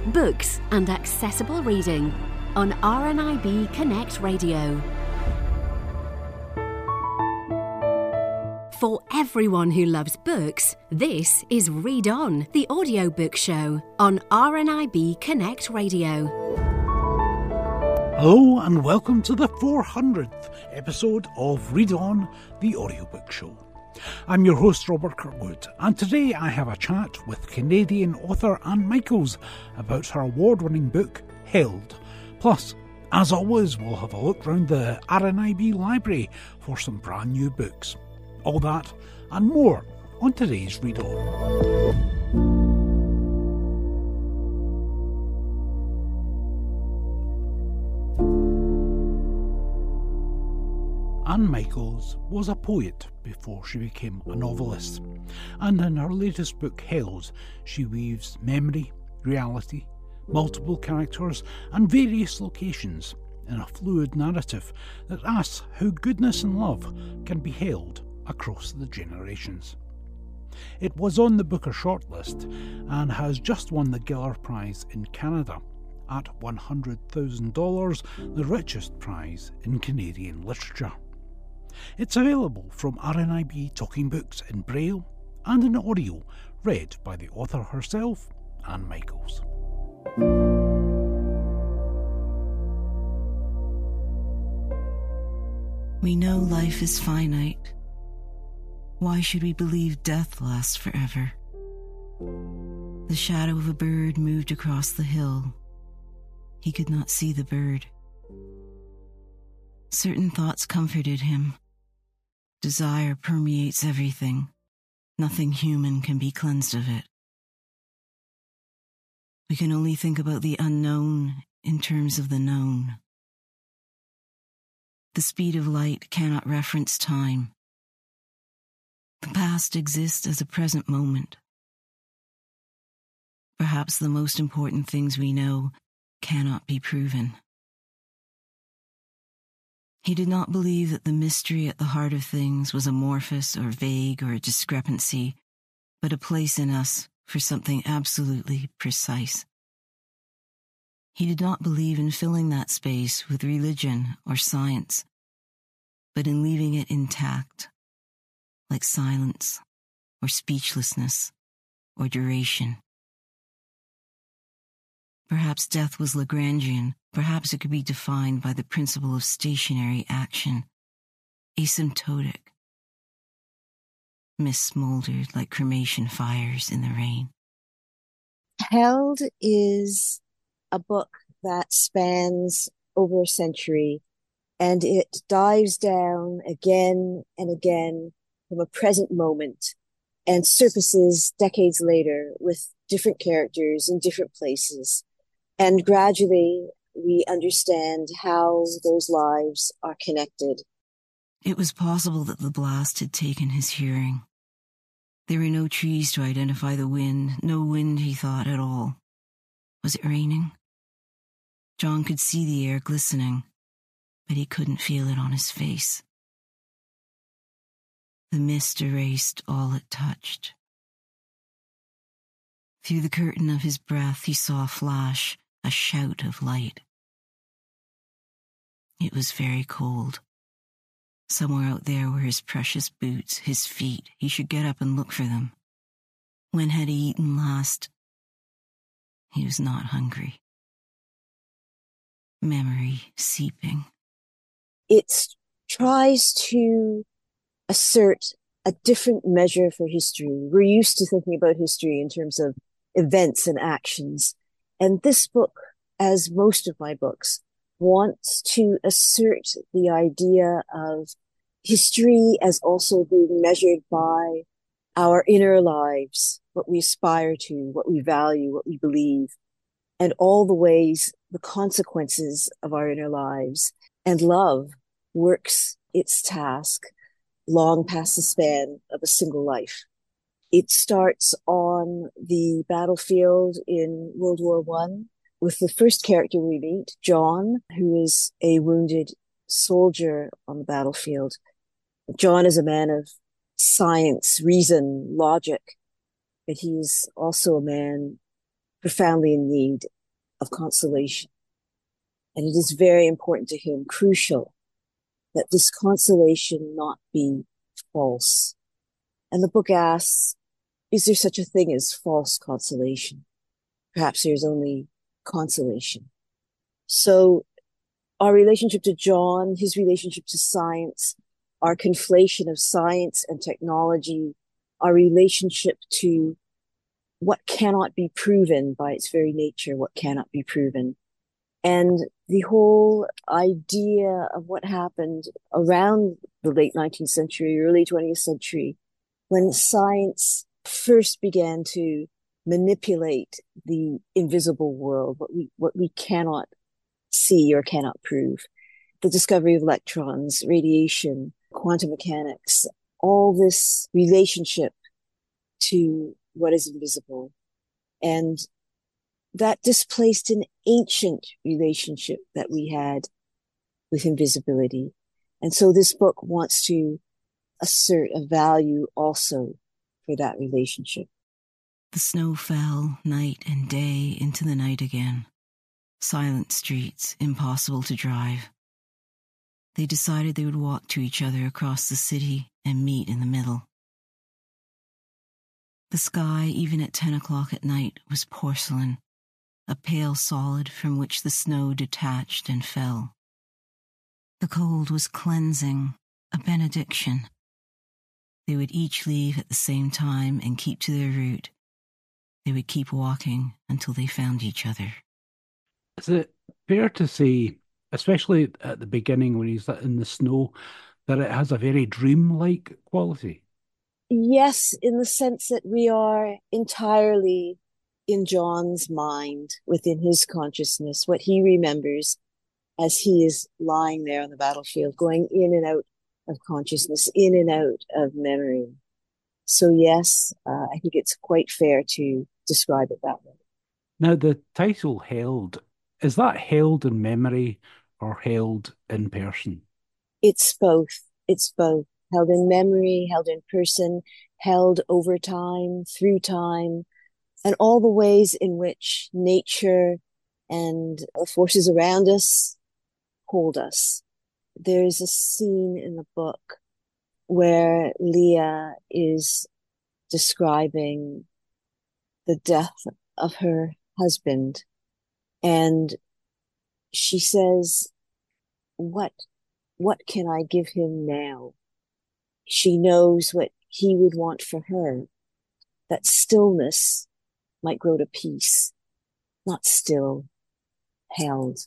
books and accessible reading on RNIB Connect Radio. For everyone who loves books, this is Read On, the audiobook show on RNIB Connect Radio. Hello and welcome to the 400th episode of Read On, the audiobook show. I'm your host Robert Kirkwood, and today I have a chat with Canadian author Anne Michaels about her award-winning book, Held. Plus, as always, we'll have a look round the RNIB library for some brand new books. All that and more on today's Read On. Anne Michaels was a poet before she became a novelist, and in her latest book, Held, she weaves memory, reality, multiple characters and various locations in a fluid narrative that asks how goodness and love can be held across the generations. It was on the Booker shortlist and has just won the Giller Prize in Canada at $100,000, the richest prize in Canadian literature. It's available from RNIB Talking Books in Braille and in audio, read by the author herself, Anne Michaels. We know life is finite. Why should we believe death lasts forever? The shadow of a bird moved across the hill. He could not see the bird. Certain thoughts comforted him. Desire permeates everything. Nothing human can be cleansed of it. We can only think about the unknown in terms of the known. The speed of light cannot reference time. The past exists as a present moment. Perhaps the most important things we know cannot be proven. He did not believe that the mystery at the heart of things was amorphous or vague or a discrepancy, but a place in us for something absolutely precise. He did not believe in filling that space with religion or science, but in leaving it intact, like silence or speechlessness or duration. Perhaps death was Lagrangian. Perhaps it could be defined by the principle of stationary action, asymptotic, mist-smoldered like cremation fires in the rain. Held is a book that spans over a century, and it dives down again and again from a present moment and surfaces decades later with different characters in different places. And gradually, we understand how those lives are connected. It was possible that the blast had taken his hearing. There were no trees to identify the wind, no wind, he thought, at all. Was it raining? John could see the air glistening, but he couldn't feel it on his face. The mist erased all it touched. Through the curtain of his breath, he saw a flash, a shout of light. It was very cold. Somewhere out there were his precious boots, his feet. He should get up and look for them. When had he eaten last? He was not hungry. Memory seeping. It tries to assert a different measure for history. We're used to thinking about history in terms of events and actions. And this book, as most of my books, wants to assert the idea of history as also being measured by our inner lives, what we aspire to, what we value, what we believe, and all the ways, the consequences of our inner lives. And love works its task long past the span of a single life. It starts on the battlefield in World War I with the first character we meet, John, who is a wounded soldier on the battlefield. John is a man of science, reason, logic, but he is also a man profoundly in need of consolation. And it is very important to him, crucial, that this consolation not be false. And the book asks, is there such a thing as false consolation? Perhaps there's only consolation. So our relationship to John, his relationship to science, our conflation of science and technology, our relationship to what cannot be proven by its very nature, what cannot be proven. And the whole idea of what happened around the late 19th century, early 20th century, when science first began to manipulate the invisible world, what we cannot see or cannot prove. The discovery of electrons, radiation, quantum mechanics, all this relationship to what is invisible. And that displaced an ancient relationship that we had with invisibility. And so this book wants to assert a value also for that relationship. The snow fell night and day into the night again. Silent streets, impossible to drive. They decided they would walk to each other across the city and meet in the middle. The sky, even at 10 o'clock at night, was porcelain, a pale solid from which the snow detached and fell. The cold was cleansing, a benediction. They would each leave at the same time and keep to their route. They would keep walking until they found each other. Is it fair to say, especially at the beginning when he's in the snow, that it has a very dreamlike quality? Yes, in the sense that we are entirely in John's mind, within his consciousness, what he remembers as he is lying there on the battlefield, going in and out of consciousness, in and out of memory. So yes, I think it's quite fair to describe it that way. Now, the title Held, is that held in memory or held in person? It's both. It's both. Held in memory, held in person, held over time, through time, and all the ways in which nature and the forces around us hold us. There's a scene in the book where Leah is describing the death of her husband, and she says, what can I give him now? She knows what he would want for her, that stillness might grow to peace, not still, held.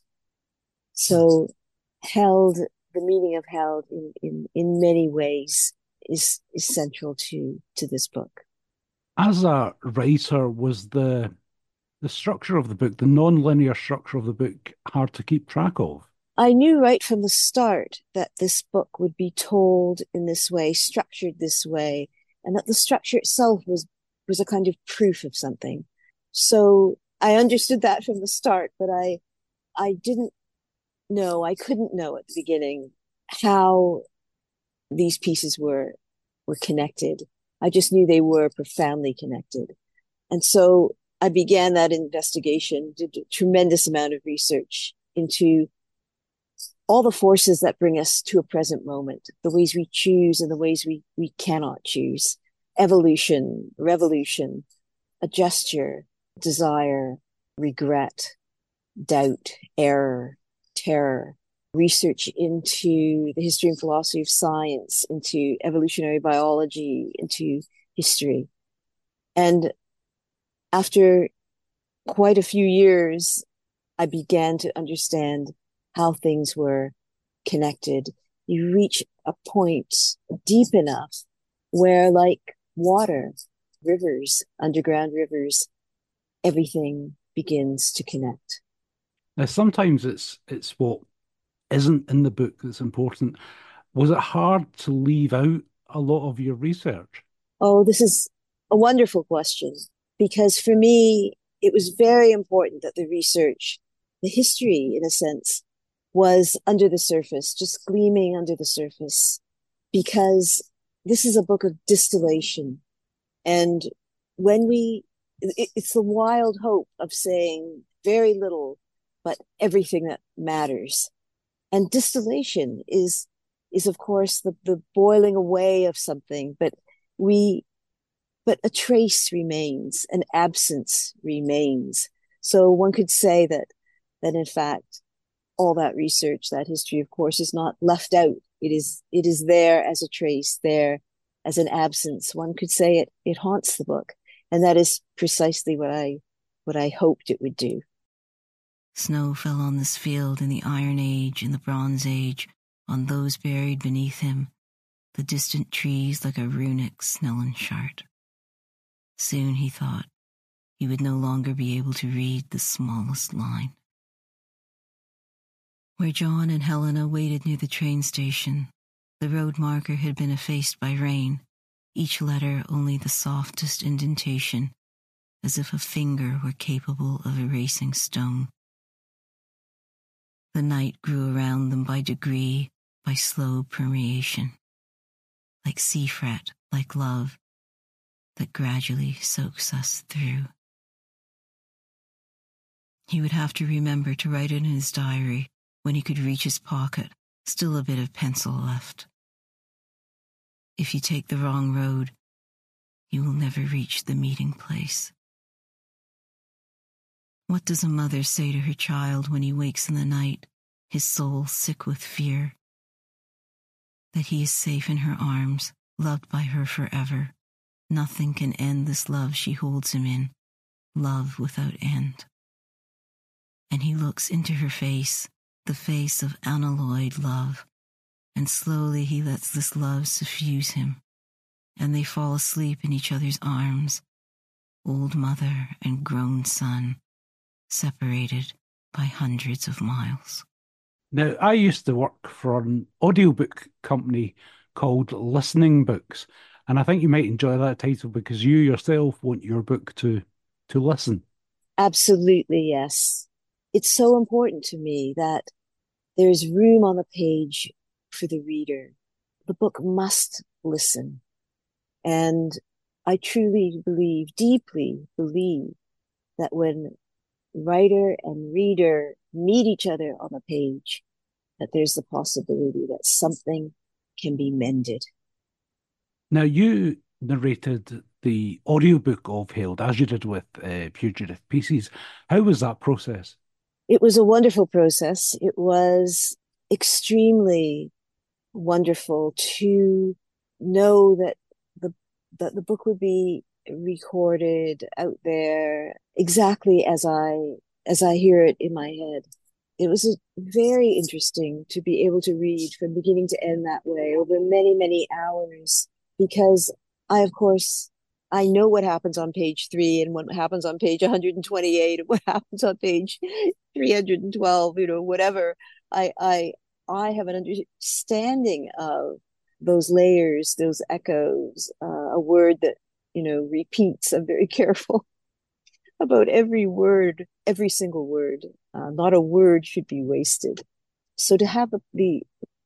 So held, the meaning of held in many ways is central to this book. As a writer, was the structure of the book, the non-linear structure of the book, hard to keep track of? I knew right from the start that this book would be told in this way, structured this way, and that the structure itself was a kind of proof of something. So I understood that from the start, but I didn't know, I couldn't know at the beginning how these pieces were connected. I just knew they were profoundly connected. And so I began that investigation, did a tremendous amount of research into all the forces that bring us to a present moment, the ways we choose and the ways we cannot choose, evolution, revolution, a gesture, desire, regret, doubt, error, terror, research into the history and philosophy of science, into evolutionary biology, into history. And after quite a few years, I began to understand how things were connected. You reach a point deep enough where, like water, rivers, underground rivers, everything begins to connect. Now, sometimes it's what isn't in the book that's important. Was it hard to leave out a lot of your research? Oh, this is a wonderful question, because for me, it was very important that the research, the history, in a sense, was under the surface, just gleaming under the surface, because this is a book of distillation. And when it's the wild hope of saying, very little, but everything that matters. And distillation is of course the boiling away of something, but a trace remains, an absence remains. So one could say that in fact all that research, that history, of course, is not left out. It is there as a trace, there as an absence. One could say it haunts the book, and that is precisely what I hoped it would do. Snow fell on this field in the Iron Age and the Bronze Age, on those buried beneath him, the distant trees like a runic Snellenchart. Soon, he thought, he would no longer be able to read the smallest line. Where John and Helena waited near the train station, the road marker had been effaced by rain, each letter only the softest indentation, as if a finger were capable of erasing stone. The night grew around them by degree, by slow permeation, like sea fret, like love, that gradually soaks us through. He would have to remember to write it in his diary when he could reach his pocket, still a bit of pencil left. If you take the wrong road, you will never reach the meeting place. What does a mother say to her child when he wakes in the night, his soul sick with fear? That he is safe in her arms, loved by her forever. Nothing can end this love she holds him in, love without end. And he looks into her face, the face of unalloyed love, and slowly he lets this love suffuse him, and they fall asleep in each other's arms, old mother and grown son, separated by hundreds of miles. Now, I used to work for an audiobook company called Listening Books, and I think you might enjoy that title because you yourself want your book to listen. Absolutely, yes. It's so important to me that there's room on the page for the reader. The book must listen. And I truly believe, deeply believe, that when writer and reader meet each other on the page, that there's the possibility that something can be mended. Now, you narrated the audiobook of Hailed, as you did with Fugitive Pieces. How was that process? It was a wonderful process. It was extremely wonderful to know that the book would be recorded out there exactly as I hear it in my head. It was very interesting to be able to read from beginning to end that way over many, many hours, because of course, I know what happens on page 3 and what happens on page 128 and what happens on page 312, whatever. I have an understanding of those layers, those echoes, a word that, repeats. I'm very careful about every word, every single word. Not a word should be wasted. So to have the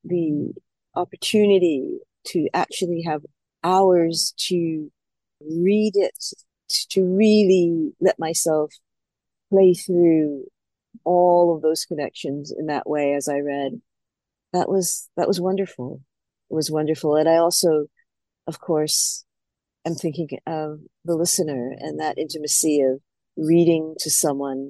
opportunity to actually have hours to read it, to really let myself play through all of those connections in that way as I read, that was wonderful. It was wonderful. And I also, of course, am thinking of the listener, and that intimacy of reading to someone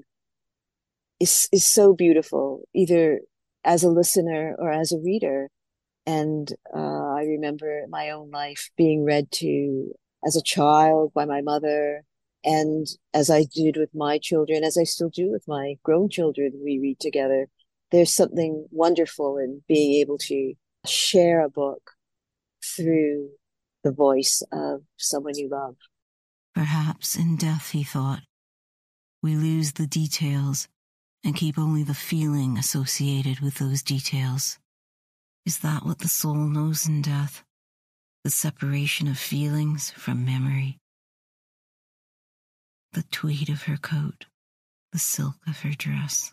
is so beautiful, either as a listener or as a reader. And I remember my own life being read to as a child by my mother, and as I did with my children, as I still do with my grown children, we read together. There's something wonderful in being able to share a book through the voice of someone you love. Perhaps in death, he thought, we lose the details and keep only the feeling associated with those details. Is that what the soul knows in death? The separation of feelings from memory? The tweed of her coat, the silk of her dress.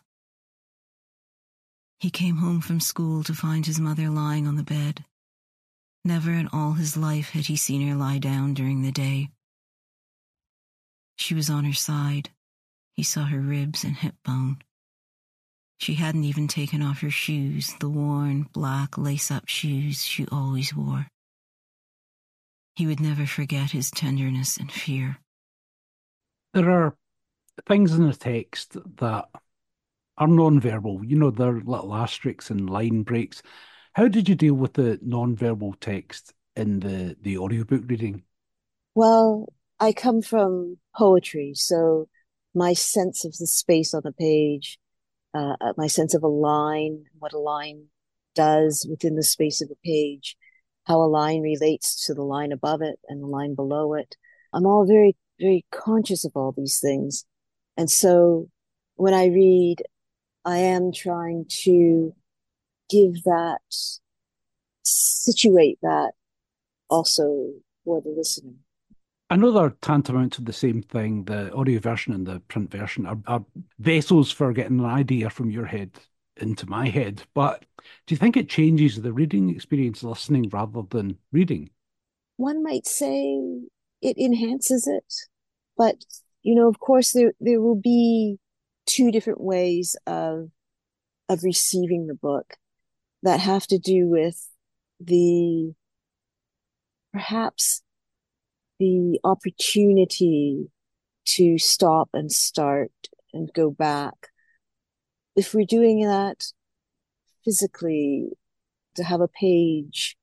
He came home from school to find his mother lying on the bed. Never in all his life had he seen her lie down during the day. She was on her side, He saw her ribs and hip bone. She hadn't even taken off her shoes, the worn, black, lace-up shoes she always wore. He would never forget his tenderness and fear. There are things in the text that are non-verbal. You know, they're little asterisks and line breaks. How did you deal with the non-verbal text in the audiobook reading? Well, I come from poetry, so my sense of the space on the page, my sense of a line, what a line does within the space of a page, how a line relates to the line above it and the line below it. I'm all very, very conscious of all these things. And so when I read, I am trying to give that, situate that also for the listener. I know they're tantamount to the same thing. The audio version and the print version are vessels for getting an idea from your head into my head. But do you think it changes the reading experience listening rather than reading? One might say it enhances it, but of course there will be two different ways of receiving the book that have to do with the perhaps the opportunity to stop and start and go back. If we're doing that physically, to have a page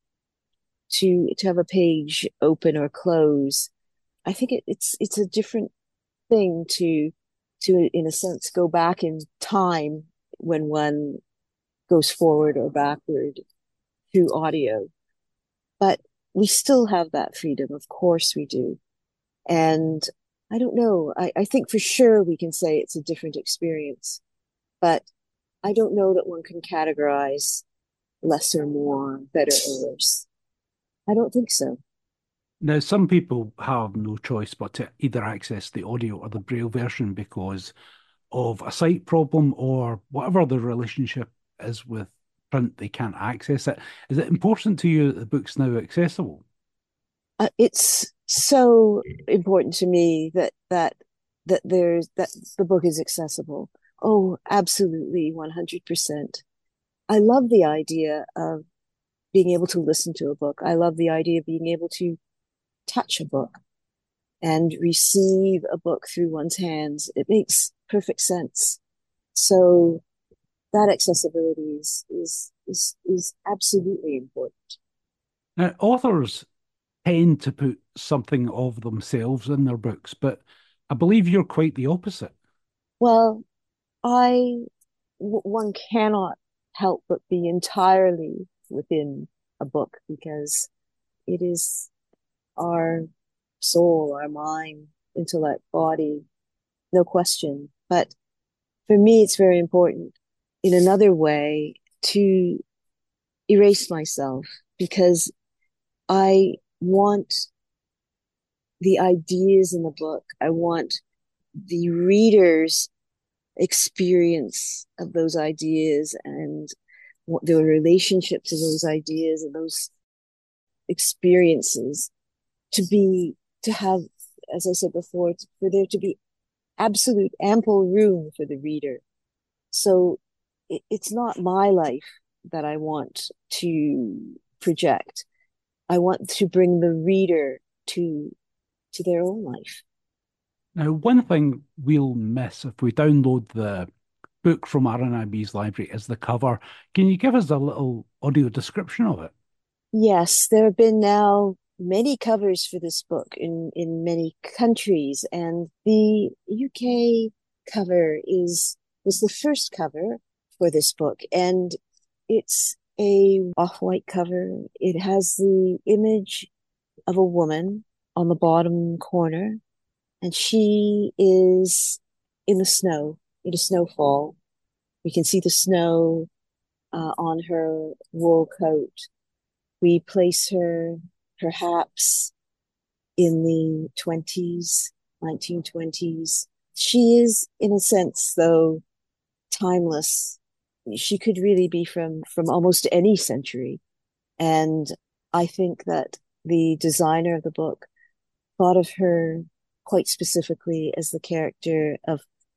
open or close, I think it's a different thing to in a sense go back in time when one goes forward or backward through audio. But we still have that freedom. Of course we do. And I don't know. I think for sure we can say it's a different experience, but I don't know that one can categorize less or more, better or worse. I don't think so. Now, some people have no choice but to either access the audio or the Braille version because of a sight problem or whatever the relationship is with print, they can't access it. Is it important to you that the book's now accessible? It's so important to me that that the book is accessible. Oh, absolutely, 100%. I love the idea of being able to listen to a book. I love the idea of being able to touch a book and receive a book through one's hands. It makes perfect sense. So that accessibility is absolutely important. Now, authors tend to put something of themselves in their books, but I believe you're quite the opposite. Well, one cannot help but be entirely within a book because it is our soul, our mind, intellect, body, no question. But for me, it's very important in another way to erase myself because I want the ideas in the book. I want the reader's experience of those ideas and the relationship to those ideas and those experiences to have, as I said before, for there to be absolute ample room for the reader. So it's not my life that I want to project. I want to bring the reader to their own life. Now, one thing we'll miss if we download the book from RNIB's library is the cover. Can you give us a little audio description of it? Yes, there have been now many covers for this book in many countries, and the UK cover was the first cover for this book, and it's a off-white cover. It has the image of a woman on the bottom corner, and she is in the snow, in a snowfall. We can see the snow on her wool coat. We place her perhaps in the 20s, 1920s. She is, in a sense, though, timeless. She could really be from almost any century. And I think that the designer of the book thought of her quite specifically as the character of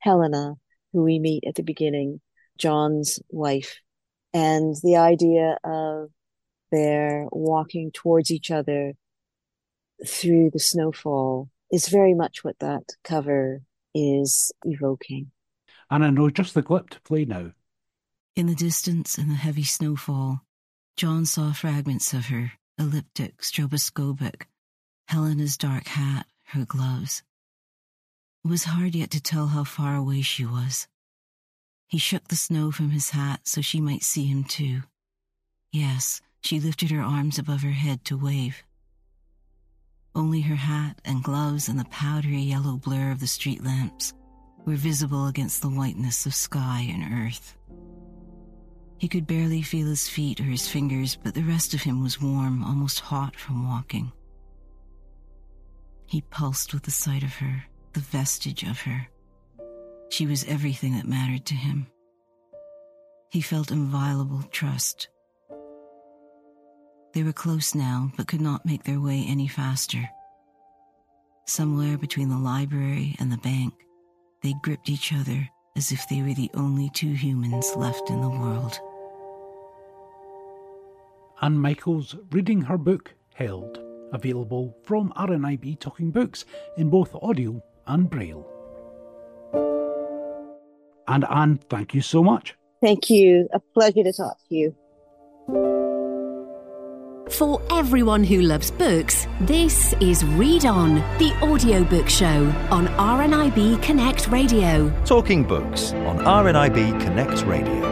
Helena, who we meet at the beginning, John's wife, and the idea of their walking towards each other through the snowfall is very much what that cover is evoking. And I know just the clip to play now. In the distance, in the heavy snowfall, John saw fragments of her, elliptic, stroboscopic, Helena's dark hat, her gloves. It was hard yet to tell how far away she was. He shook the snow from his hat so she might see him too. Yes, she lifted her arms above her head to wave. Only her hat and gloves and the powdery yellow blur of the street lamps were visible against the whiteness of sky and earth. He could barely feel his feet or his fingers, but the rest of him was warm, almost hot from walking. He pulsed with the sight of her, the vestige of her. She was everything that mattered to him. He felt inviolable trust. They were close now, but could not make their way any faster. Somewhere between the library and the bank, they gripped each other as if they were the only two humans left in the world. Anne Michaels reading her book, Held, available from RNIB Talking Books in both audio and braille. And Anne, thank you so much. Thank you. A pleasure to talk to you. For everyone who loves books, this is Read On, the audiobook show on RNIB Connect Radio. Talking Books on RNIB Connect Radio.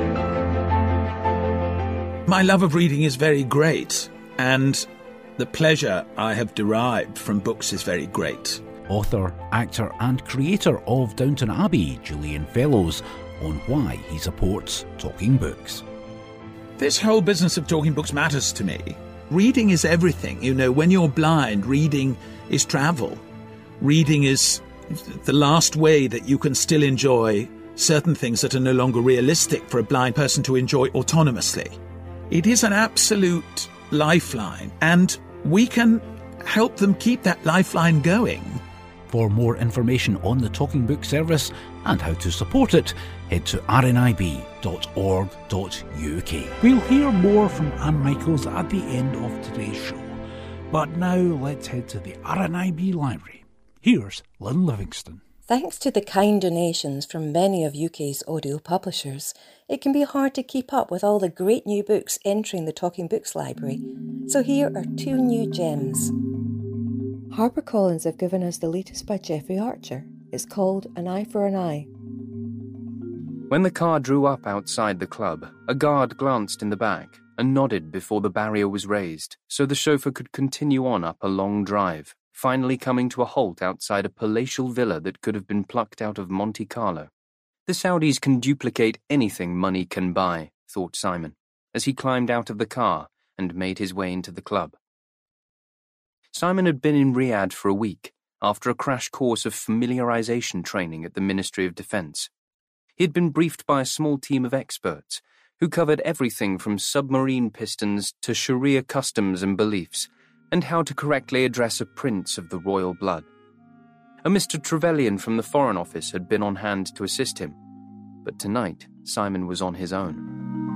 My love of reading is very great, and the pleasure I have derived from books is very great. Author, actor and creator of Downton Abbey, Julian Fellowes, on why he supports Talking Books. This whole business of talking books matters to me. Reading is everything. You know, when you're blind, reading is travel. Reading is the last way that you can still enjoy certain things that are no longer realistic for a blind person to enjoy autonomously. It is an absolute lifeline, and we can help them keep that lifeline going. For more information on the Talking Book service and how to support it, head to rnib.org.uk. We'll hear more from Anne Michaels at the end of today's show. But now let's head to the RNIB Library. Here's Lynn Livingston. Thanks to the kind donations from many of UK's audio publishers, it can be hard to keep up with all the great new books entering the Talking Books library. So here are two new gems. HarperCollins have given us the latest by Jeffrey Archer. It's called An Eye for an Eye. When the car drew up outside the club, a guard glanced in the back and nodded before the barrier was raised, so the chauffeur could continue on up a long drive, finally coming to a halt outside a palatial villa that could have been plucked out of Monte Carlo. The Saudis can duplicate anything money can buy, thought Simon, as he climbed out of the car and made his way into the club. Simon had been in Riyadh for a week, after a crash course of familiarization training at the Ministry of Defence. He had been briefed by a small team of experts, who covered everything from submarine pistons to Sharia customs and beliefs, and how to correctly address a prince of the royal blood. A Mr. Trevelyan from the Foreign Office had been on hand to assist him, but tonight Simon was on his own.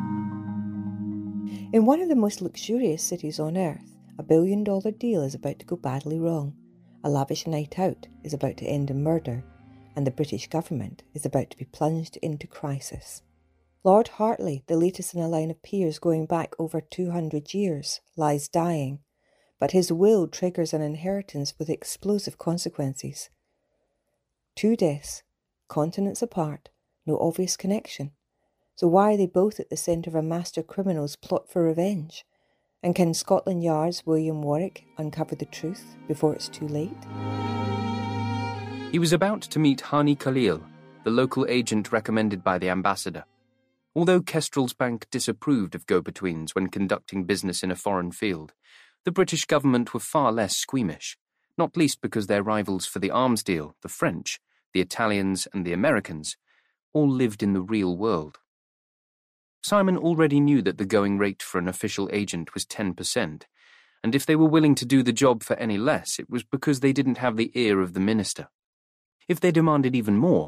In one of the most luxurious cities on earth, a $1 billion deal is about to go badly wrong. A lavish night out is about to end in murder, and the British government is about to be plunged into crisis. Lord Hartley, the latest in a line of peers going back over 200 years, lies dying, but his will triggers an inheritance with explosive consequences. 2 deaths, continents apart, no obvious connection. So why are they both at the centre of a master criminal's plot for revenge? And can Scotland Yard's William Warwick uncover the truth before it's too late? He was about to meet Hani Khalil, the local agent recommended by the ambassador. Although Kestrel's bank disapproved of go-betweens when conducting business in a foreign field, the British government were far less squeamish, not least because their rivals for the arms deal, the French, the Italians and the Americans, all lived in the real world. Simon already knew that the going rate for an official agent was 10%, and if they were willing to do the job for any less, it was because they didn't have the ear of the minister. If they demanded even more,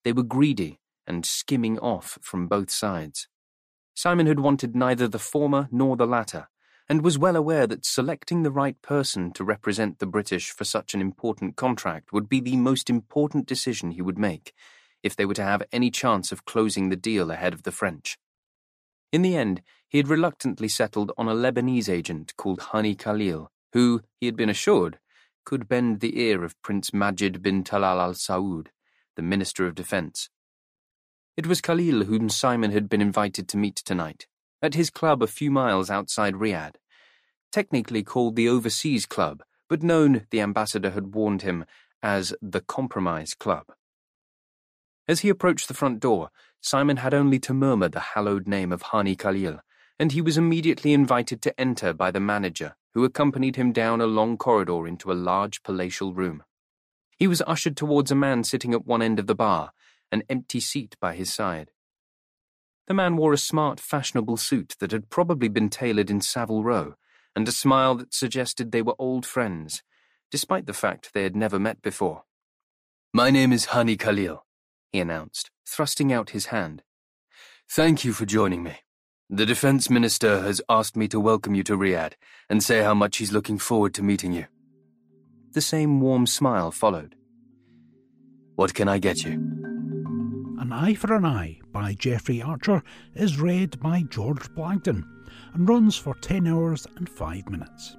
They were greedy and skimming off from both sides. Simon had wanted neither the former nor the latter, and was well aware that selecting the right person to represent the British for such an important contract would be the most important decision he would make, if they were to have any chance of closing the deal ahead of the French. In the end, he had reluctantly settled on a Lebanese agent called Hani Khalil, who, he had been assured, could bend the ear of Prince Majid bin Talal al Saud, the Minister of Defence. It was Khalil whom Simon had been invited to meet tonight, at his club a few miles outside Riyadh, technically called the Overseas Club, but known, the ambassador had warned him, as the Compromise Club. As he approached the front door, Simon had only to murmur the hallowed name of Hani Khalil, and he was immediately invited to enter by the manager, who accompanied him down a long corridor into a large palatial room. He was ushered towards a man sitting at one end of the bar, an empty seat by his side. The man wore a smart, fashionable suit that had probably been tailored in Savile Row, and a smile that suggested they were old friends, despite the fact they had never met before. "My name is Hani Khalil," he announced, thrusting out his hand. "Thank you for joining me. The Defence Minister has asked me to welcome you to Riyadh and say how much he's looking forward to meeting you." The same warm smile followed. "What can I get you?" An Eye for an Eye by Jeffrey Archer is read by George Blagden and runs for 10 hours and 5 minutes.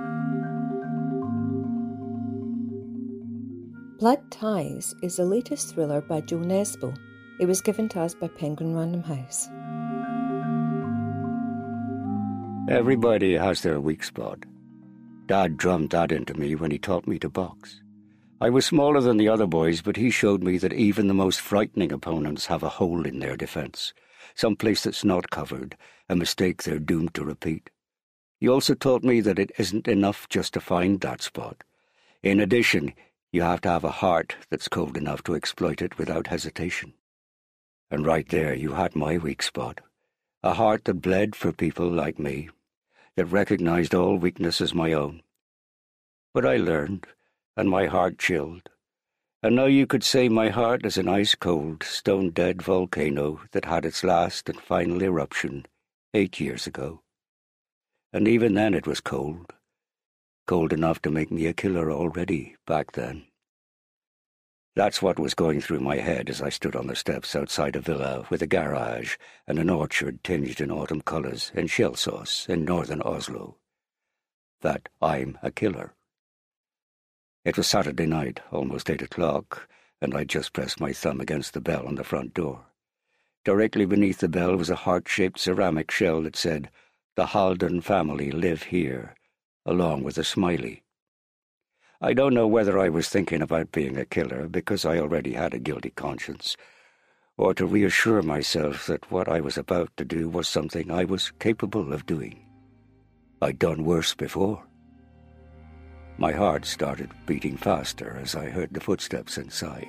Blood Ties is the latest thriller by Joe Nesbo. It was given to us by Penguin Random House. Everybody has their weak spot. Dad drummed that into me when he taught me to box. I was smaller than the other boys, but he showed me that even the most frightening opponents have a hole in their defence, some place that's not covered, a mistake they're doomed to repeat. He also taught me that it isn't enough just to find that spot. In addition, you have to have a heart that's cold enough to exploit it without hesitation. And right there you had my weak spot. A heart that bled for people like me, that recognized all weakness as my own. But I learned, and my heart chilled. And now you could say my heart is an ice-cold, stone-dead volcano that had its last and final eruption 8 years ago. And even then it was cold. Cold enough to make me a killer already back then. That's what was going through my head as I stood on the steps outside a villa with a garage and an orchard tinged in autumn colours and shell sauce in northern Oslo. That I'm a killer. It was Saturday night, almost 8 o'clock, and I'd just pressed my thumb against the bell on the front door. Directly beneath the bell was a heart-shaped ceramic shell that said, "The Haldon family live here," along with a smiley. I don't know whether I was thinking about being a killer because I already had a guilty conscience, or to reassure myself that what I was about to do was something I was capable of doing. I'd done worse before. My heart started beating faster as I heard the footsteps inside.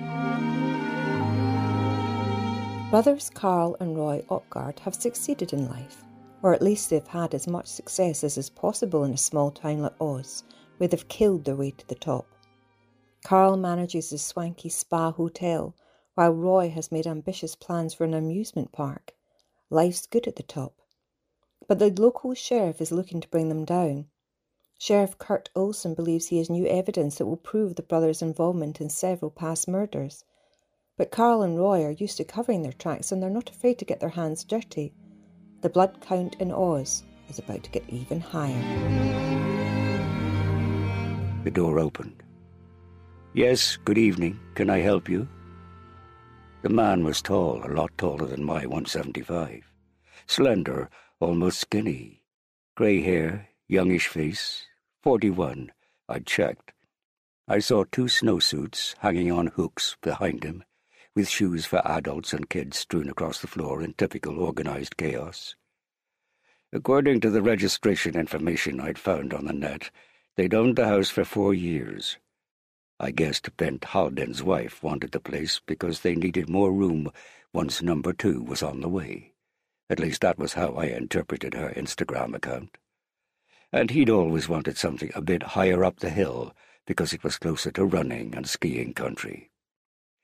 Brothers Carl and Roy Ockgard have succeeded in life, or at least they've had as much success as is possible in a small town like Oz, where they've killed their way to the top. Carl manages a swanky spa hotel, while Roy has made ambitious plans for an amusement park. Life's good at the top. But the local sheriff is looking to bring them down. Sheriff Kurt Olson believes he has new evidence that will prove the brothers' involvement in several past murders. But Carl and Roy are used to covering their tracks and they're not afraid to get their hands dirty. The blood count in Oz is about to get even higher. The door opened. "Yes, good evening. Can I help you?" The man was tall, a lot taller than my 175. Slender, almost skinny. Grey hair, youngish face. 41, I'd checked. I saw 2 snowsuits hanging on hooks behind him, with shoes for adults and kids strewn across the floor in typical organized chaos. According to the registration information I'd found on the net, they'd owned the house for 4 years. I guessed Bent Haldon's wife wanted the place because they needed more room once number 2 was on the way. At least that was how I interpreted her Instagram account. And he'd always wanted something a bit higher up the hill because it was closer to running and skiing country.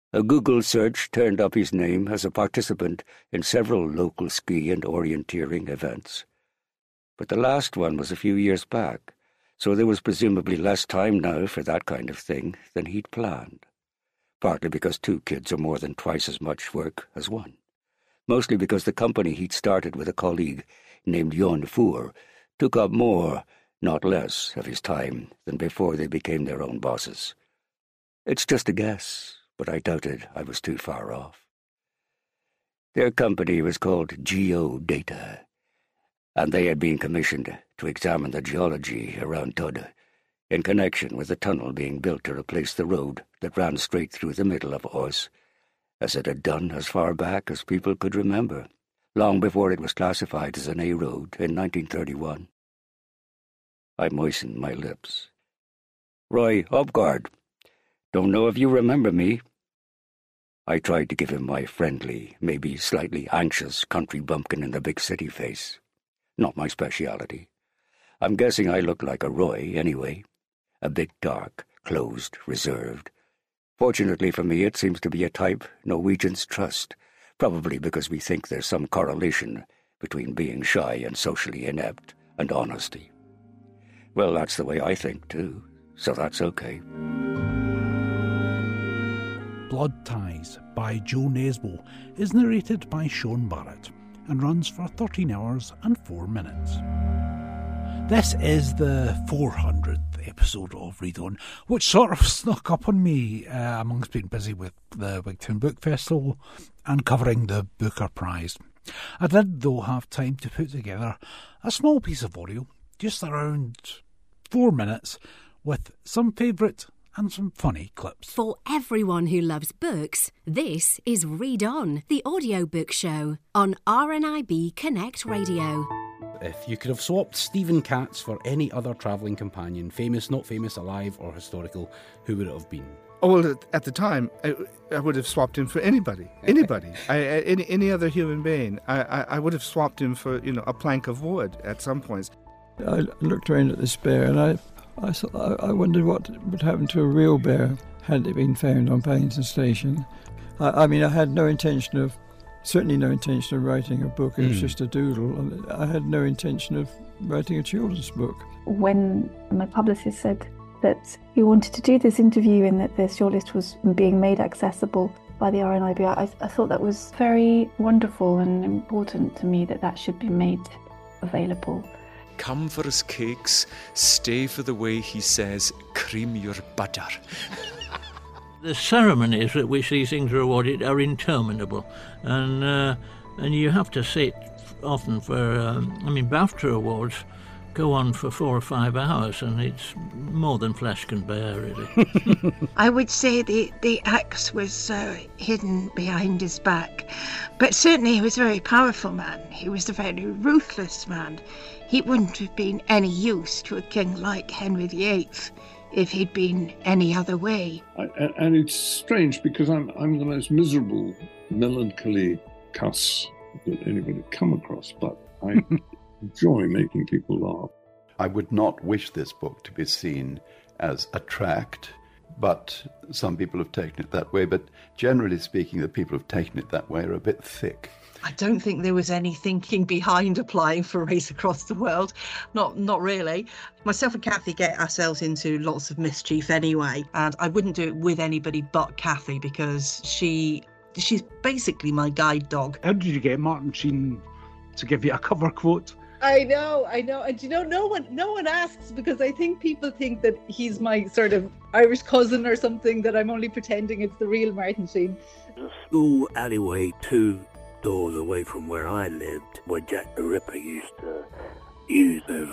A Google search turned up his name as a participant in several local ski and orienteering events. But the last one was a few years back, so there was presumably less time now for that kind of thing than he'd planned. Partly because 2 kids are more than twice as much work as one. Mostly because the company he'd started with a colleague named Jon Foer took up more, not less, of his time than before they became their own bosses. It's just a guess, but I doubted I was too far off. Their company was called Geodata, and they had been commissioned to examine the geology around Tudde, in connection with the tunnel being built to replace the road that ran straight through the middle of Os, as it had done as far back as people could remember, long before it was classified as an A road in 1931. I moistened my lips. Roy Hobgard. Don't know if you remember me. I tried to give him my friendly, maybe slightly anxious country bumpkin in the big city face. Not my speciality. I'm guessing I look like a Roy, anyway. A bit dark, closed, reserved. Fortunately for me, it seems to be a type Norwegians trust, probably because we think there's some correlation between being shy and socially inept and honesty. Well, that's the way I think, too, so that's okay. Blood Ties by Joe Nesbo is narrated by Sean Barrett and runs for 13 hours and 4 minutes. This is the 400th episode of Read On, which sort of snuck up on me amongst being busy with the Wigtown Book Festival and covering the Booker Prize. I did, though, have time to put together a small piece of audio, just around 4 minutes, with some favourite and some funny clips. For everyone who loves books, this is Read On, the audiobook show on RNIB Connect Radio. If you could have swapped Stephen Katz for any other travelling companion, famous, not famous, alive or historical, who would it have been? Oh, well, at the time, I would have swapped him for anybody. Any other human being. I would have swapped him for, a plank of wood at some points. I looked around at this bear and I wondered what would happen to a real bear had it been found on Paddington Station. I had certainly no intention of writing a book. It was just a doodle. I had no intention of writing a children's book. When my publicist said that he wanted to do this interview and that the shortlist was being made accessible by the RNIB, I thought that was very wonderful and important to me that should be made available. Come for his cakes, stay for the way he says, cream your butter. The ceremonies at which these things are awarded are interminable, and you have to sit often for, BAFTA awards go on for 4 or 5 hours, and it's more than flesh can bear, really. I would say the axe was hidden behind his back, but certainly he was a very powerful man. He was a very ruthless man. He wouldn't have been any use to a king like Henry VIII if he'd been any other way. And it's strange because I'm the most miserable, melancholy cuss that anybody come across, but I enjoy making people laugh. I would not wish this book to be seen as a tract, but some people have taken it that way. But generally speaking, the people who've taken it that way are a bit thick. I don't think there was any thinking behind applying for Race Across the World. Not really. Myself and Kathy get ourselves into lots of mischief anyway, and I wouldn't do it with anybody but Kathy because she's basically my guide dog. How did you get Martin Sheen to give you a cover quote? I know. And no one asks because I think people think that he's my sort of Irish cousin or something, that I'm only pretending it's the real Martin Sheen. The school alleyway 2 doors away from where I lived, where Jack the Ripper used to use as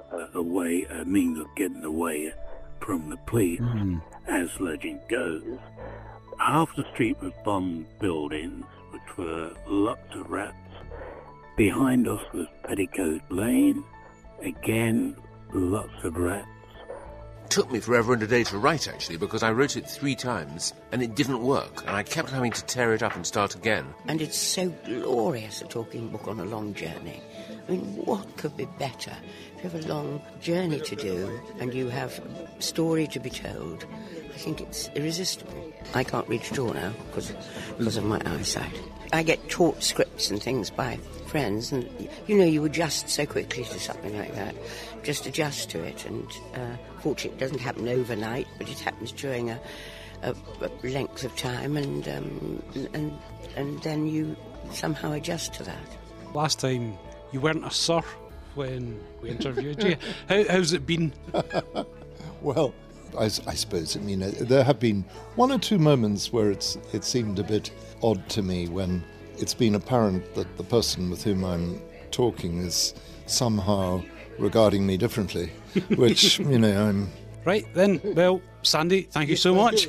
a means of getting away from the police, as legend goes. Half the street was bomb buildings, which were lots of rats. Behind us was Petticoat Lane, again, lots of rats. It took me forever and a day to write, actually, because I wrote it 3 times and it didn't work, and I kept having to tear it up and start again. And it's so glorious, a talking book on a long journey. I mean, what could be better? If you have a long journey to do and you have a story to be told, I think it's irresistible. I can't read at all now because of my eyesight. I get taught scripts and things by friends, and you adjust so quickly to something like that. Just adjust to it, and fortunately it doesn't happen overnight, but it happens during a length of time, and then you somehow adjust to that. Last time you weren't a sir when we interviewed you. How's it been? Well, I suppose, there have been one or two moments where it seemed a bit odd to me when it's been apparent that the person with whom I'm talking is somehow regarding me differently, which, I'm... Right, then, well, Sandy, thank you so much.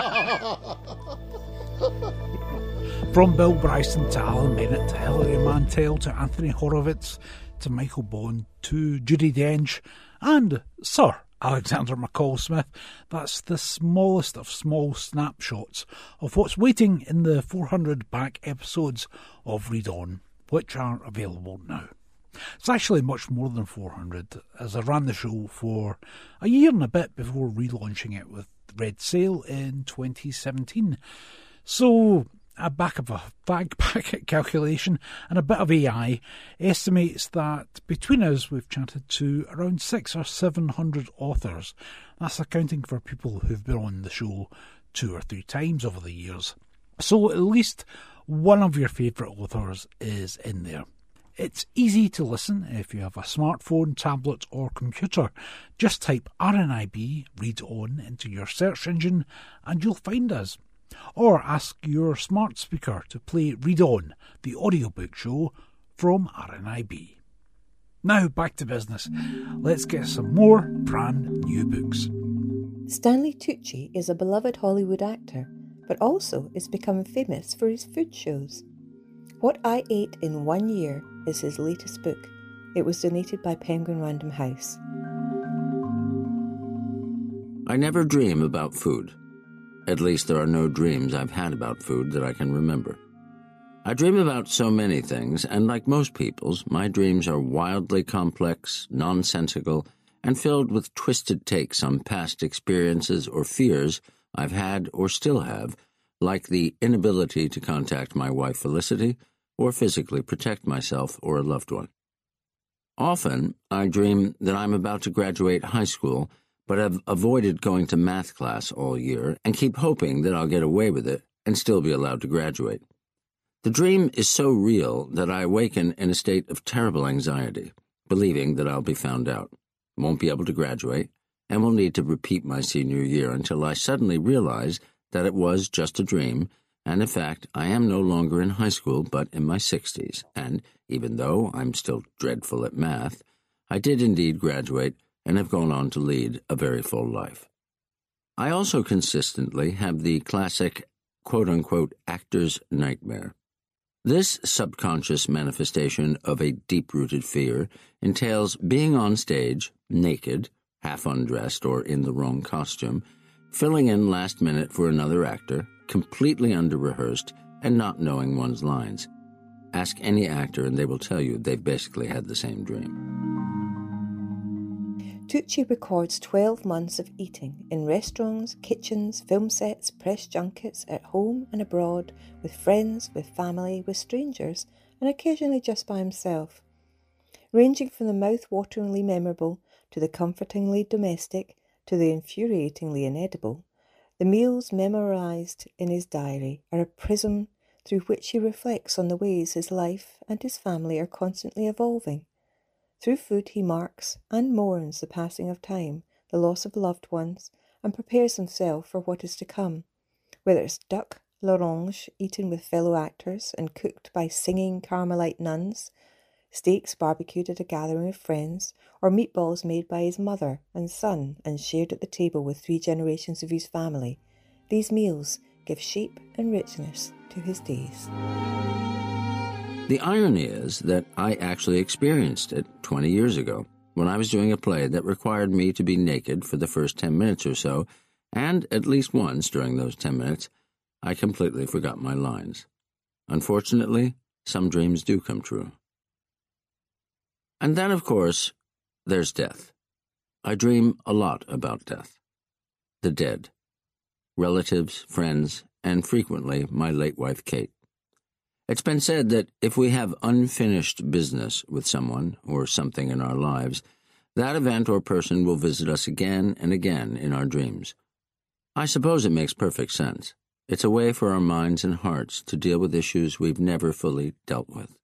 From Bill Bryson to Alan Bennett to Hilary Mantel to Anthony Horowitz to Michael Bond to Judi Dench and Sir Alexander McCall Smith, that's the smallest of small snapshots of what's waiting in the 400 back episodes of Read On, which are available now. It's actually much more than 400, as I ran the show for a year and a bit before relaunching it with Red Sail in 2017. So a back of a fag packet calculation and a bit of AI estimates that between us we've chatted to around 600 or 700 authors. That's accounting for people who've been on the show 2 or 3 times over the years. So at least one of your favourite authors is in there. It's easy to listen if you have a smartphone, tablet or computer. Just type RNIB Read On into your search engine and you'll find us. Or ask your smart speaker to play Read On, the audiobook show from RNIB. Now back to business. Let's get some more brand new books. Stanley Tucci is a beloved Hollywood actor, but also is becoming famous for his food shows. What I Ate in 1 Year is his latest book. It was donated by Penguin Random House. I never dream about food. At least there are no dreams I've had about food that I can remember. I dream about so many things, and like most people's, my dreams are wildly complex, nonsensical, and filled with twisted takes on past experiences or fears I've had or still have, like the inability to contact my wife Felicity or physically protect myself or a loved one. Often, I dream that I'm about to graduate high school, but have avoided going to math class all year and keep hoping that I'll get away with it and still be allowed to graduate. The dream is so real that I awaken in a state of terrible anxiety, believing that I'll be found out, won't be able to graduate, and will need to repeat my senior year until I suddenly realize that it was just a dream, and in fact I am no longer in high school but in my 60s, and even though I'm still dreadful at math, I did indeed graduate and have gone on to lead a very full life. I also consistently have the classic quote-unquote actor's nightmare. This subconscious manifestation of a deep-rooted fear entails being on stage, naked, half undressed or in the wrong costume, filling in last minute for another actor, completely under-rehearsed, and not knowing one's lines. Ask any actor and they will tell you they've basically had the same dream. Tucci records 12 months of eating in restaurants, kitchens, film sets, press junkets, at home and abroad, with friends, with family, with strangers, and occasionally just by himself. Ranging from the mouth-wateringly memorable to the comfortingly domestic to the infuriatingly inedible, the meals memorized in his diary are a prism through which he reflects on the ways his life and his family are constantly evolving. Through food he marks and mourns the passing of time, the loss of loved ones, and prepares himself for what is to come, whether it's duck l'orange eaten with fellow actors and cooked by singing Carmelite nuns, steaks barbecued at a gathering of friends, or meatballs made by his mother and son and shared at the table with 3 generations of his family. These meals give shape and richness to his days. The irony is that I actually experienced it 20 years ago when I was doing a play that required me to be naked for the first 10 minutes or so, and at least once during those 10 minutes, I completely forgot my lines. Unfortunately, some dreams do come true. And then, of course, there's death. I dream a lot about death. The dead. relatives, friends, and frequently my late wife Kate. It's been said that if we have unfinished business with someone or something in our lives, that event or person will visit us again and again in our dreams. I suppose it makes perfect sense. It's a way for our minds and hearts to deal with issues we've never fully dealt with.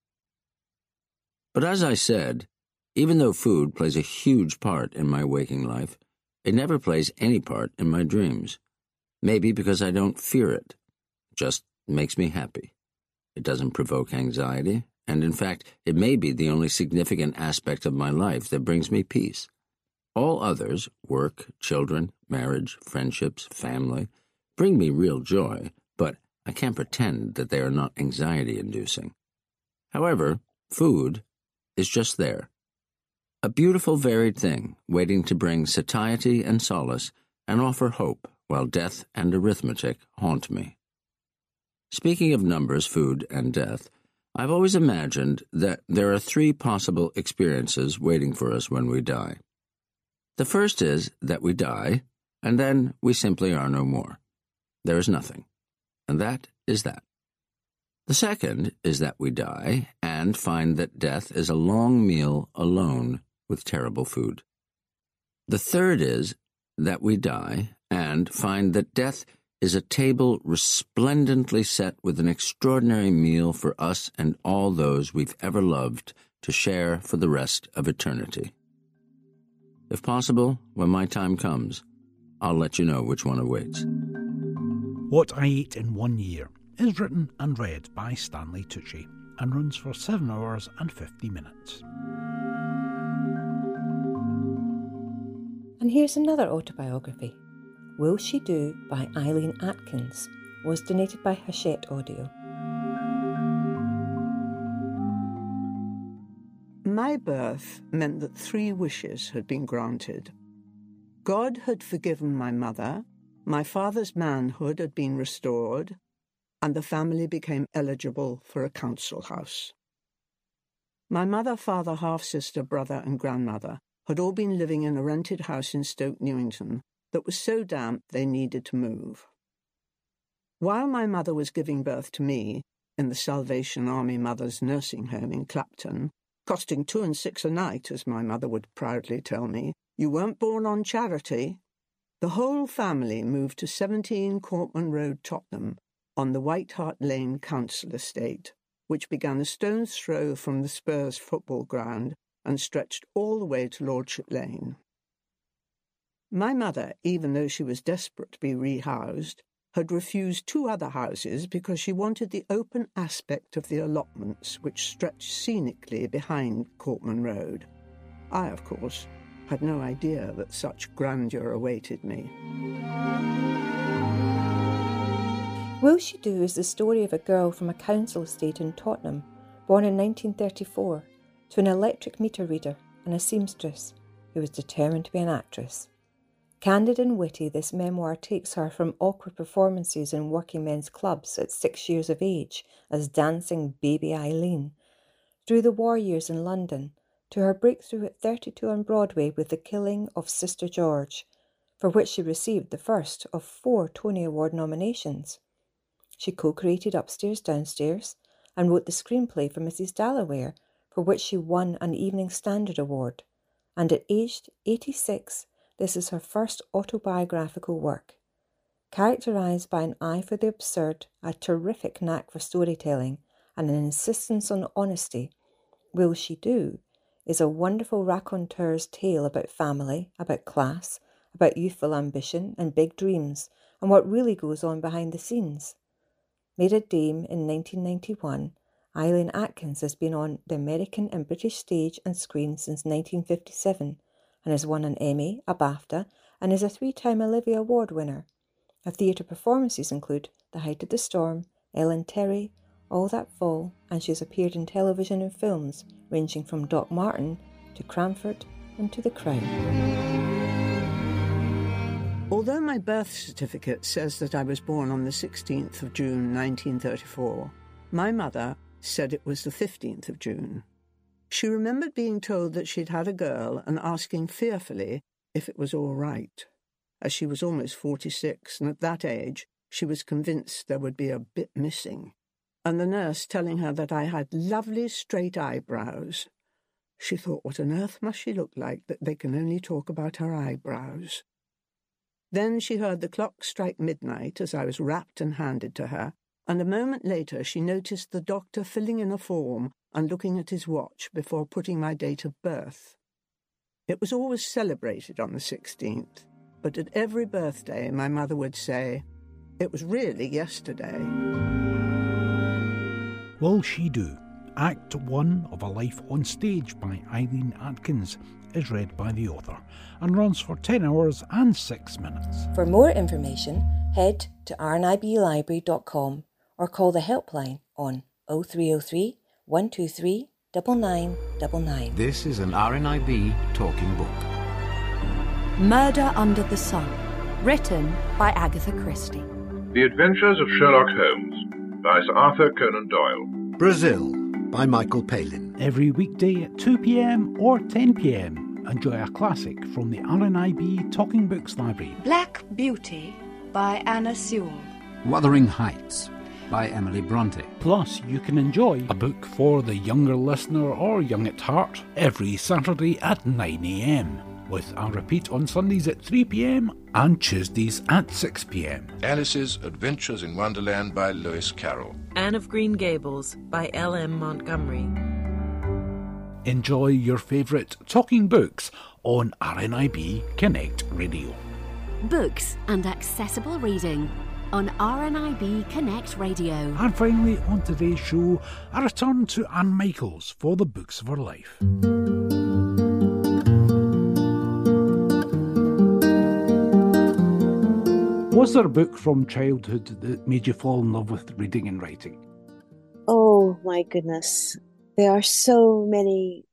But as I said, even though food plays a huge part in my waking life, it never plays any part in my dreams. Maybe because I don't fear it. It just makes me happy. It doesn't provoke anxiety, and in fact, it may be the only significant aspect of my life that brings me peace. All others, work, children, marriage, friendships, family, bring me real joy, but I can't pretend that they are not anxiety-inducing. However, food is just there. A beautiful varied thing, waiting to bring satiety and solace and offer hope while death and arithmetic haunt me. Speaking of numbers, food, and death, I've always imagined that there are 3 possible experiences waiting for us when we die. The first is that we die, and then we simply are no more. There is nothing, and that is that. The second is that we die and find that death is a long meal alone with terrible food. The third is that we die and find that death is a table resplendently set with an extraordinary meal for us and all those we've ever loved to share for the rest of eternity. If possible, when my time comes, I'll let you know which one awaits. What I Ate in 1 Year is written and read by Stanley Tucci and runs for 7 hours and 50 minutes. And here's another autobiography. Will She Do by Eileen Atkins was donated by Hachette Audio. My birth meant that 3 wishes had been granted. God had forgiven my mother, my father's manhood had been restored, and the family became eligible for a council house. My mother, father, half-sister, brother, and grandmother had all been living in a rented house in Stoke Newington that was so damp they needed to move. While my mother was giving birth to me in the Salvation Army Mothers Nursing Home in Clapton, costing 2 and 6 a night, as my mother would proudly tell me, you weren't born on charity, the whole family moved to 17 Courtman Road, Tottenham, on the White Hart Lane council estate, which began a stone's throw from the Spurs football ground and stretched all the way to Lordship Lane. My mother, even though she was desperate to be rehoused, had refused 2 other houses because she wanted the open aspect of the allotments which stretched scenically behind Courtman Road. I, of course, had no idea that such grandeur awaited me. Will She Do is the story of a girl from a council estate in Tottenham, born in 1934, to an electric meter reader and a seamstress who was determined to be an actress. Candid and witty, this memoir takes her from awkward performances in working men's clubs at 6 years of age as dancing baby Eileen, through the war years in London, to her breakthrough at 32 on Broadway with The Killing of Sister George, for which she received the first of 4 Tony Award nominations. She co-created Upstairs, Downstairs and wrote the screenplay for Mrs. Dalloway, for which she won an Evening Standard Award. And at aged 86, this is her first autobiographical work. Characterised by an eye for the absurd, a terrific knack for storytelling, and an insistence on honesty, Will She Do is a wonderful raconteur's tale about family, about class, about youthful ambition and big dreams, and what really goes on behind the scenes. Made a dame in 1991, Eileen Atkins has been on the American and British stage and screen since 1957 and has won an Emmy, a BAFTA, and is a 3-time Olivia Award winner. Her theatre performances include The Height of the Storm, Ellen Terry, All That Fall, and she has appeared in television and films ranging from Doc Martin to Cranford and to The Crown. Although my birth certificate says that I was born on the 16th of June 1934, my mother said it was the 15th of June. She remembered being told that she'd had a girl and asking fearfully if it was all right. as she was almost 46, and at that age she was convinced there would be a bit missing, and the nurse telling her that I had lovely straight eyebrows. She thought, what on earth must she look like that they can only talk about her eyebrows? Then she heard the clock strike midnight as I was wrapped and handed to her, and a moment later she noticed the doctor filling in a form and looking at his watch before putting my date of birth. It was always celebrated on the 16th, but at every birthday my mother would say, "It was really yesterday." Will She Do? Act 1 of A Life on Stage by Eileen Atkins is read by the author and runs for 10 hours and 6 minutes. For more information, head to rniblibrary.com or call the helpline on 0303 123 9999. This is an RNIB talking book. Murder Under the Sun, written by Agatha Christie. The Adventures of Sherlock Holmes by Sir Arthur Conan Doyle. Brazil by Michael Palin. Every weekday at 2 p.m. or 10 p.m. enjoy a classic from the RNIB Talking Books Library. Black Beauty by Anna Sewell. Wuthering Heights by Emily Bronte. Plus, you can enjoy a book for the younger listener or young at heart every Saturday at 9 a.m. with a repeat on Sundays at 3 p.m. and Tuesdays at 6 p.m. Alice's Adventures in Wonderland by Lewis Carroll. Anne of Green Gables by L.M. Montgomery. Enjoy your favourite talking books on RNIB Connect Radio. Books and accessible reading on RNIB Connect Radio. And finally, on today's show, a return to Anne Michaels for the books of her life. Was there a book from childhood that made you fall in love with reading and writing? Oh my goodness. There are so many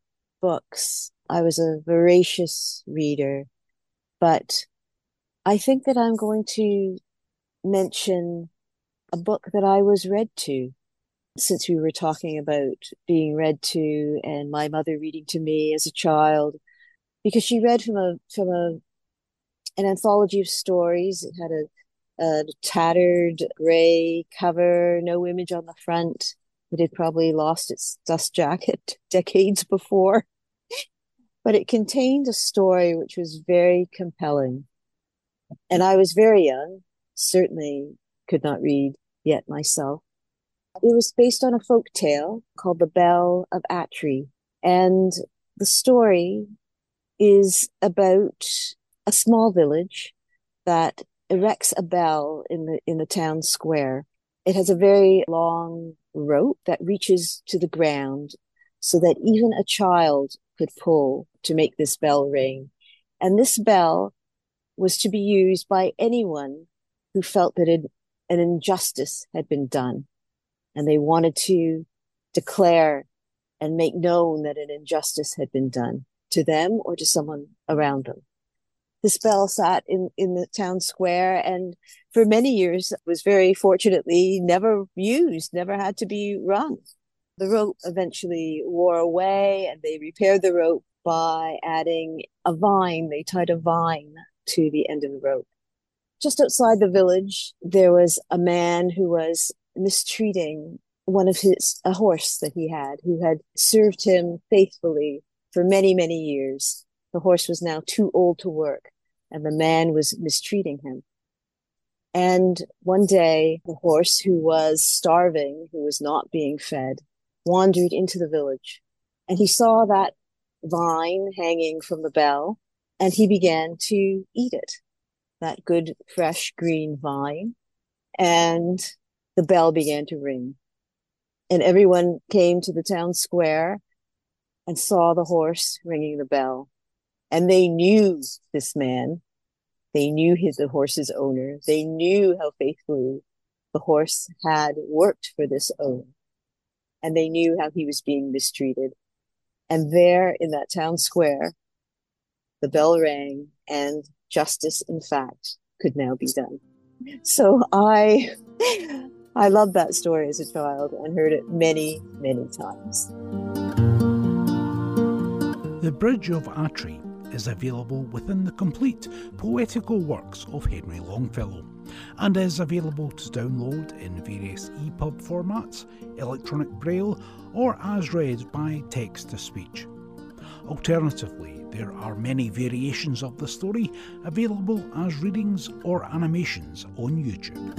books. I was a voracious reader, but I think that I'm going to mention a book that I was read to, since we were talking about being read to and my mother reading to me as a child, because she read from an anthology of stories. It had a tattered grey cover, no image on the front. It had probably lost its dust jacket decades before. But it contained a story which was very compelling. And I was very young, certainly could not read yet myself. It was based on a folk tale called The Bell of Atri. And the story is about a small village that erects a bell in the town square. It has a very long rope that reaches to the ground so that even a child could pull to make this bell ring. And this bell was to be used by anyone who felt that an injustice had been done, and they wanted to declare and make known that an injustice had been done to them or to someone around them. This bell sat in the town square, and for many years was very fortunately never used, never had to be rung. The rope eventually wore away, and they repaired the rope by adding a vine. They tied a vine to the end of the rope. Just outside the village, there was a man who was mistreating a horse that he had, who had served him faithfully for many, many years. The horse was now too old to work, and the man was mistreating him. And one day, the horse, who was starving, who was not being fed, wandered into the village, and he saw that vine hanging from the bell, and he began to eat it, that good, fresh, green vine, and the bell began to ring. And everyone came to the town square and saw the horse ringing the bell. And they knew this man. They knew the horse's owner. They knew how faithfully the horse had worked for this owner. And they knew how he was being mistreated. And there in that town square, the bell rang, and justice, in fact, could now be done. So I loved that story as a child and heard it many, many times. The Bridge of Atri is available within the complete poetical works of Henry Longfellow and is available to download in various EPUB formats, electronic braille, or as read by text-to-speech. Alternatively, there are many variations of the story available as readings or animations on YouTube.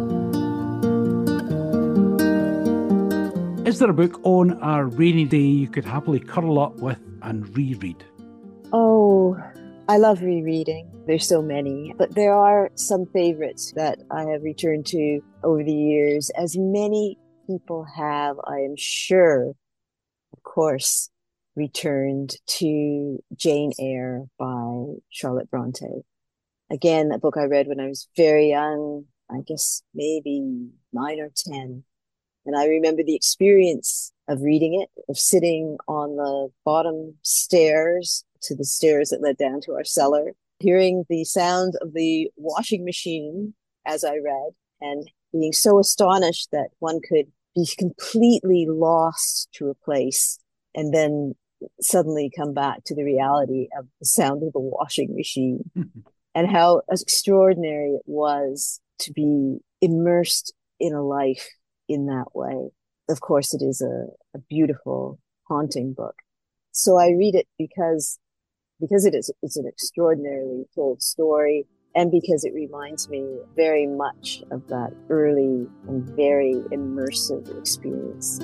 Is there a book on a rainy day you could happily curl up with and reread? Oh, I love rereading. There's so many, but there are some favorites that I have returned to over the years, as many people have, I am sure, of course, returned to Jane Eyre by Charlotte Bronte. Again, a book I read when I was very young, I guess maybe 9 or 10. And I remember the experience of reading it, of sitting on the bottom stairs to the stairs that led down to our cellar, hearing the sound of the washing machine as I read, and being so astonished that one could be completely lost to a place and then suddenly come back to the reality of the sound of the washing machine. And how extraordinary it was to be immersed in a life in that way. Of course, it is a beautiful, haunting book. So I read it because it's an extraordinarily told story, and because it reminds me very much of that early and very immersive experience.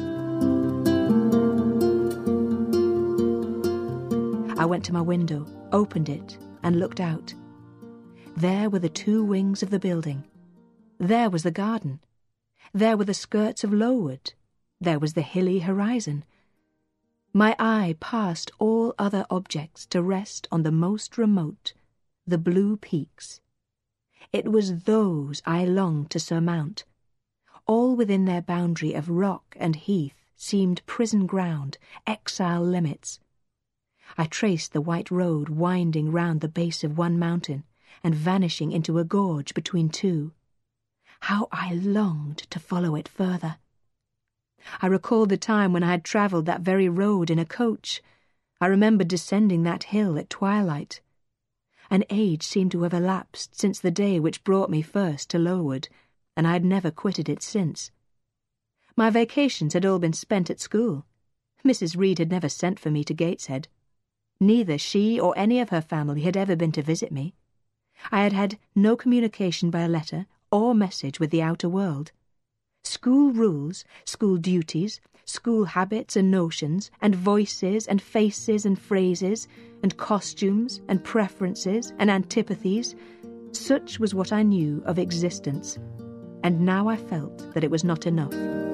I went to my window, opened it, and looked out. There were the 2 wings of the building. There was the garden. There were the skirts of Lowood. There was the hilly horizon. My eye passed all other objects to rest on the most remote, the blue peaks. It was those I longed to surmount. All within their boundary of rock and heath seemed prison ground, exile limits. I traced the white road winding round the base of one mountain and vanishing into a gorge between 2. How I longed to follow it further. I recalled the time when I had travelled that very road in a coach. I remembered descending that hill at twilight. An age seemed to have elapsed since the day which brought me first to Lowood, and I had never quitted it since. My vacations had all been spent at school. Mrs. Reed had never sent for me to Gateshead. Neither she or any of her family had ever been to visit me. I had had no communication by letter or message with the outer world. School rules, school duties, school habits and notions, and voices and faces and phrases, and costumes and preferences and antipathies, such was what I knew of existence, and now I felt that it was not enough.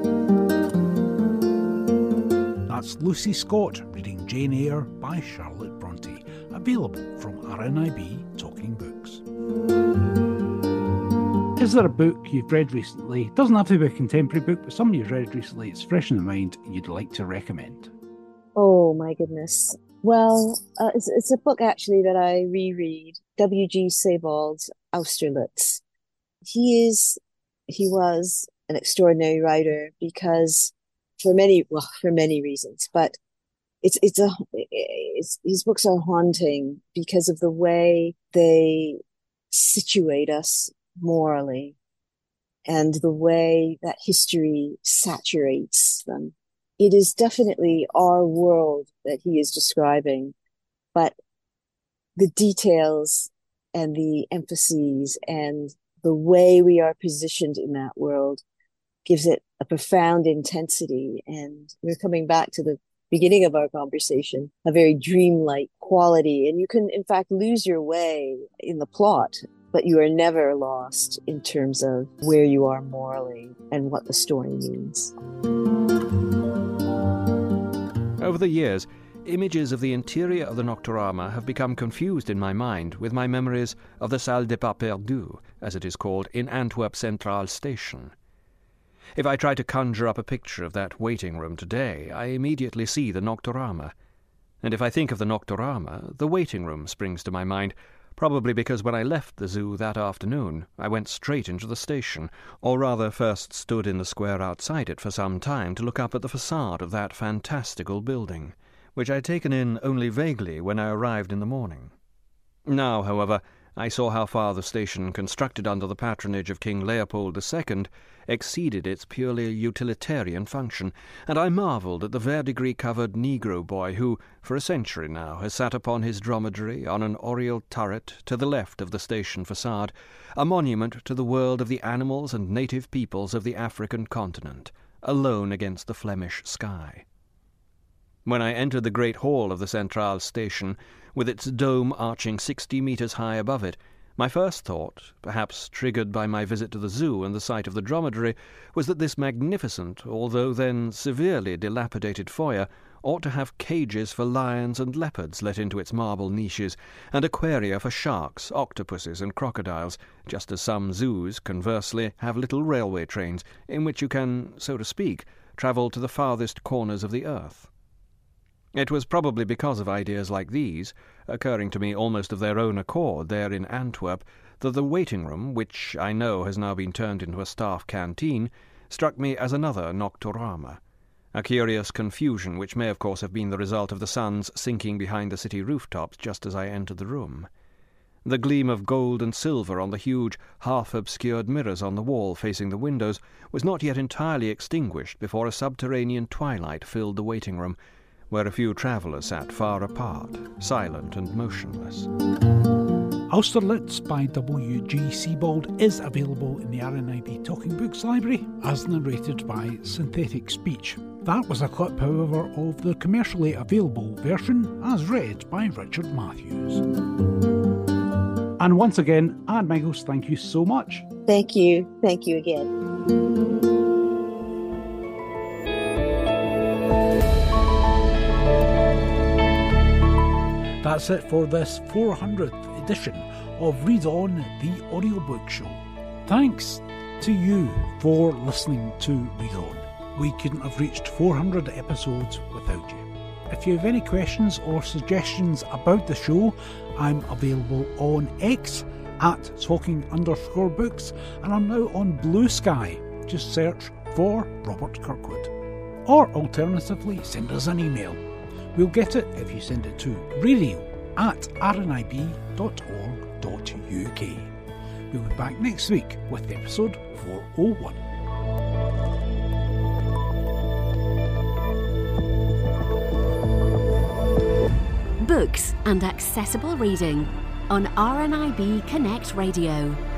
That's Lucy Scott reading Jane Eyre by Charlotte Bronte, available from RNIB Talking Books. Is there a book you've read recently? It doesn't have to be a contemporary book, but something you've read recently, it's fresh in the mind, you'd like to recommend? Oh my goodness. Well, it's a book actually that I reread, W.G. Sebald's Austerlitz. He was an extraordinary writer because for many reasons, but his books are haunting because of the way they situate us morally and the way that history saturates them. It is definitely our world that he is describing, but the details and the emphases and the way we are positioned in that world gives it a profound intensity. And we're coming back to the beginning of our conversation, a very dreamlike quality. And you can, in fact, lose your way in the plot, but you are never lost in terms of where you are morally and what the story means. Over the years, images of the interior of the Nocturama have become confused in my mind with my memories of the Salle des Pas Perdus, as it is called, in Antwerp Central Station. If I try to conjure up a picture of that waiting room today, I immediately see the Nocturama. And if I think of the Nocturama, the waiting room springs to my mind, probably because when I left the zoo that afternoon, I went straight into the station, or rather first stood in the square outside it for some time to look up at the facade of that fantastical building, which I had taken in only vaguely when I arrived in the morning. Now, however, I saw how far the station, constructed under the patronage of King Leopold II, exceeded its purely utilitarian function, and I marvelled at the verdigris-covered Negro boy who, for a century now, has sat upon his dromedary on an oriel turret to the left of the station facade, a monument to the world of the animals and native peoples of the African continent, alone against the Flemish sky. When I entered the great hall of the Centrale Station, with its dome arching 60 metres high above it, my first thought, perhaps triggered by my visit to the zoo and the sight of the dromedary, was that this magnificent, although then severely dilapidated foyer ought to have cages for lions and leopards let into its marble niches, and aquaria for sharks, octopuses, and crocodiles, just as some zoos, conversely, have little railway trains in which you can, so to speak, travel to the farthest corners of the earth. It was probably because of ideas like these, occurring to me almost of their own accord there in Antwerp, that the waiting-room, which I know has now been turned into a staff canteen, struck me as another Nocturama, a curious confusion which may of course have been the result of the sun's sinking behind the city rooftops just as I entered the room. The gleam of gold and silver on the huge, half-obscured mirrors on the wall facing the windows was not yet entirely extinguished before a subterranean twilight filled the waiting-room, where a few travellers sat far apart, silent and motionless. Austerlitz by W.G. Sebald is available in the RNIB Talking Books Library, as narrated by Synthetic Speech. That was a clip, however, of the commercially available version, as read by Richard Matthews. And once again, Anne Michaels, thank you so much. Thank you. Thank you again. That's it for this 400th edition of Read On, the audiobook show. Thanks to you for listening to Read On. We couldn't have reached 400 episodes without you. If you have any questions or suggestions about the show, I'm available on X at talking_books, and I'm now on Blue Sky. Just search for Robert Kirkwood. Or alternatively, send us an email. We'll get it if you send it to radio@rnib.org.uk. We'll be back next week with episode 401. Books and accessible reading on RNIB Connect Radio.